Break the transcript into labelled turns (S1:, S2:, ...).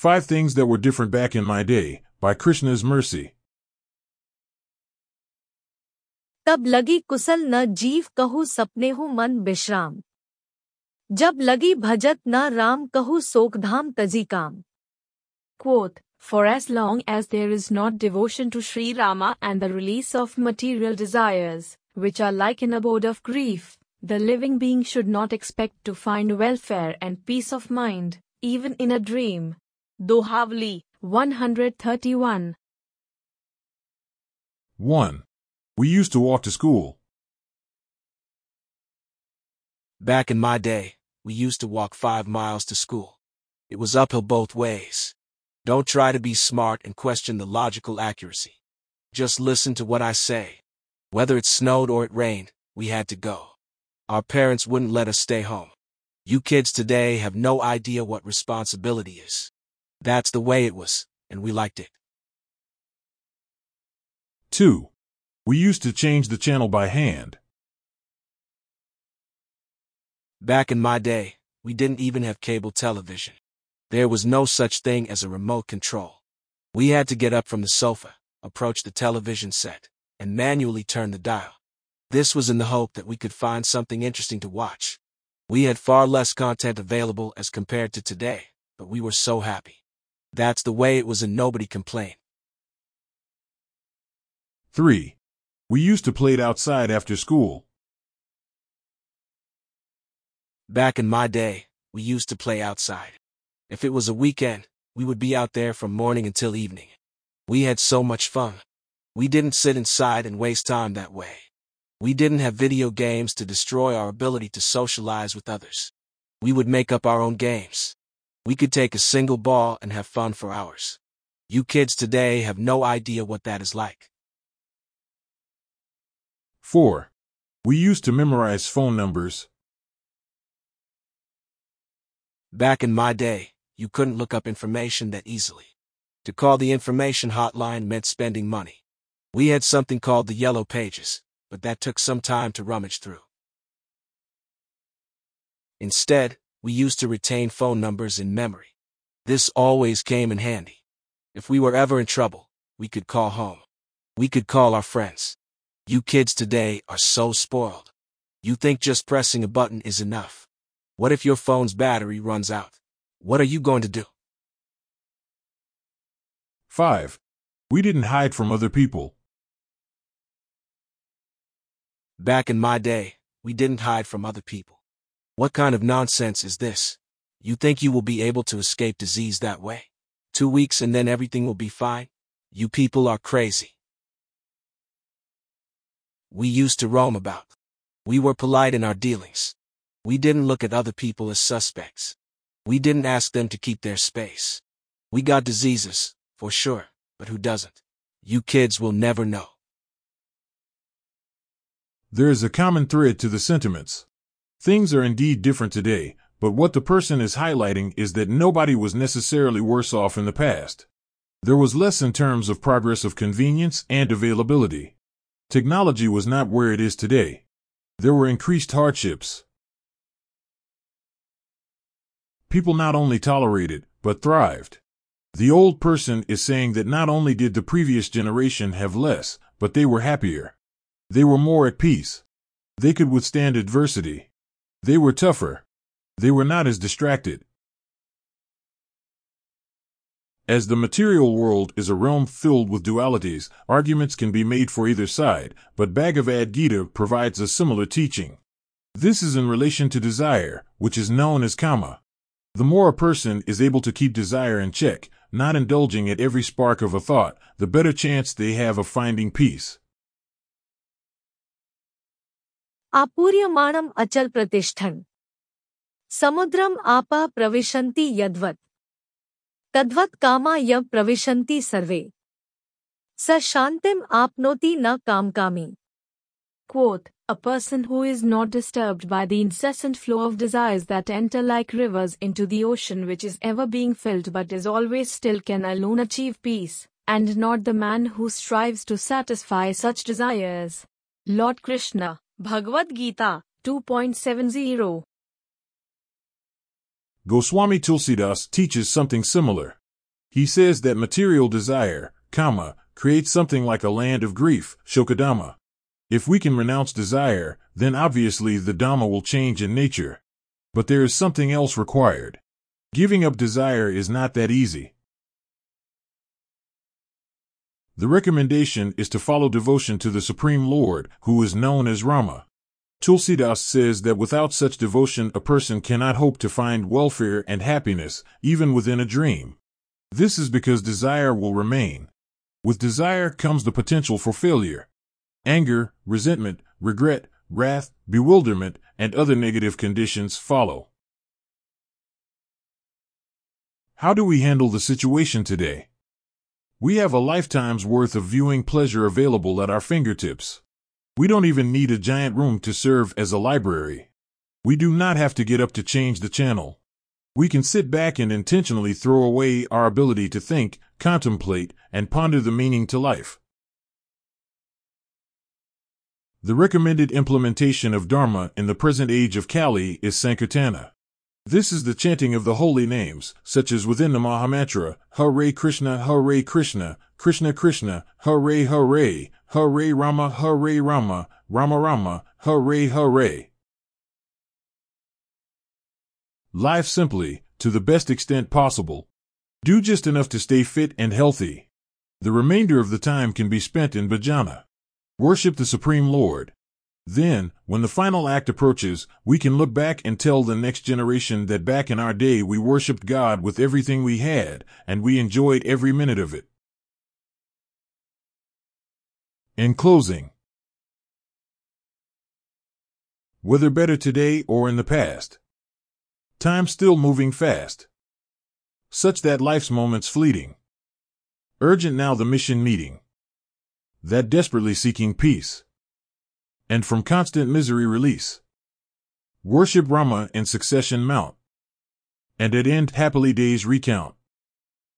S1: 5 Things That Were Different Back in My Day, by Krishna's Mercy.
S2: तब लगी कुशल न जीव कहूँ सपने हूँ मन विश्राम। जब लगी भजत न राम कहूँ सोकधाम तजी काम।
S3: Quote, for as long as there is not devotion to Sri Rama and the release of material desires, which are like an abode of grief, the living being should not expect to find welfare and peace of mind, even in a dream. Dohavli, 131.
S1: 1. We used to walk to school.
S4: Back in my day, we used to walk 5 miles to school. It was uphill both ways. Don't try to be smart and question the logical accuracy. Just listen to what I say. Whether it snowed or it rained, we had to go. Our parents wouldn't let us stay home. You kids today have no idea what responsibility is. That's the way it was, and we liked it.
S1: 2. We used to change the channel by hand.
S4: Back in my day, we didn't even have cable television. There was no such thing as a remote control. We had to get up from the sofa, approach the television set, and manually turn the dial. This was in the hope that we could find something interesting to watch. We had far less content available as compared to today, but we were so happy. That's the way it was and nobody complained.
S1: 3. We used to play outside after school.
S4: Back in my day, we used to play outside. If it was a weekend, we would be out there from morning until evening. We had so much fun. We didn't sit inside and waste time that way. We didn't have video games to destroy our ability to socialize with others. We would make up our own games. We could take a single ball and have fun for hours. You kids today have no idea what that is like.
S1: 4. We used to memorize phone numbers.
S4: Back in my day, you couldn't look up information that easily. To call the information hotline meant spending money. We had something called the Yellow Pages, but that took some time to rummage through. Instead, we used to retain phone numbers in memory. This always came in handy. If we were ever in trouble, we could call home. We could call our friends. You kids today are so spoiled. You think just pressing a button is enough. What if your phone's battery runs out? What are you going to do?
S1: 5. We didn't hide from other people.
S4: Back in my day, we didn't hide from other people. What kind of nonsense is this? You think you will be able to escape disease that way? 2 weeks and then everything will be fine? You people are crazy. We used to roam about. We were polite in our dealings. We didn't look at other people as suspects. We didn't ask them to keep their space. We got diseases, for sure, but who doesn't? You kids will never know.
S1: There is a common thread to the sentiments. Things are indeed different today, but what the person is highlighting is that nobody was necessarily worse off in the past. There was less in terms of progress of convenience and availability. Technology was not where it is today. There were increased hardships. People not only tolerated, but thrived. The old person is saying that not only did the previous generation have less, but they were happier. They were more at peace. They could withstand adversity. They were tougher. They were not as distracted. As the material world is a realm filled with dualities, arguments can be made for either side, but Bhagavad Gita provides a similar teaching. This is in relation to desire, which is known as kama. The more a person is able to keep desire in check, not indulging at every spark of a thought, the better chance they have of finding peace.
S2: आपूर्यमाणम अचल प्रतिष्ठन समुद्रम आपा प्रविशन्ति यद्वत् तद्वत् कामा यव प्रविशन्ति सर्वे स शान्तिम आपनोति न कामकामी.
S3: Quote, a person who is not disturbed by the incessant flow of desires that enter like rivers into the ocean which is ever being filled but is always still can alone achieve peace, and not the man who strives to satisfy such desires. Lord Krishna, Bhagavad Gita, 2.70.
S1: Goswami Tulsidas teaches something similar. He says that material desire, creates something like a land of grief, Shokodama. If we can renounce desire, then obviously the Dhamma will change in nature. But there is something else required. Giving up desire is not that easy. The recommendation is to follow devotion to the Supreme Lord, who is known as Rama. Tulsidas says that without such devotion a person cannot hope to find welfare and happiness, even within a dream. This is because desire will remain. With desire comes the potential for failure. Anger, resentment, regret, wrath, bewilderment, and other negative conditions follow. How do we handle the situation today? We have a lifetime's worth of viewing pleasure available at our fingertips. We don't even need a giant room to serve as a library. We do not have to get up to change the channel. We can sit back and intentionally throw away our ability to think, contemplate, and ponder the meaning to life. The recommended implementation of Dharma in the present age of Kali is Sankirtana. This is the chanting of the holy names, such as within the Mahamantra, Hare Krishna, Krishna Krishna, Hare Hare, Hare Rama, Rama Rama, Hare Hare. Live simply, to the best extent possible. Do just enough to stay fit and healthy. The remainder of the time can be spent in bhajana. Worship the Supreme Lord. Then, when the final act approaches, we can look back and tell the next generation that back in our day we worshipped God with everything we had, and we enjoyed every minute of it. In closing, whether better today or in the past, time's still moving fast, such that life's moments fleeting. Urgent now the mission meeting, that desperately seeking peace, and from constant misery release. Worship Rama in succession mount, and at end happily days recount.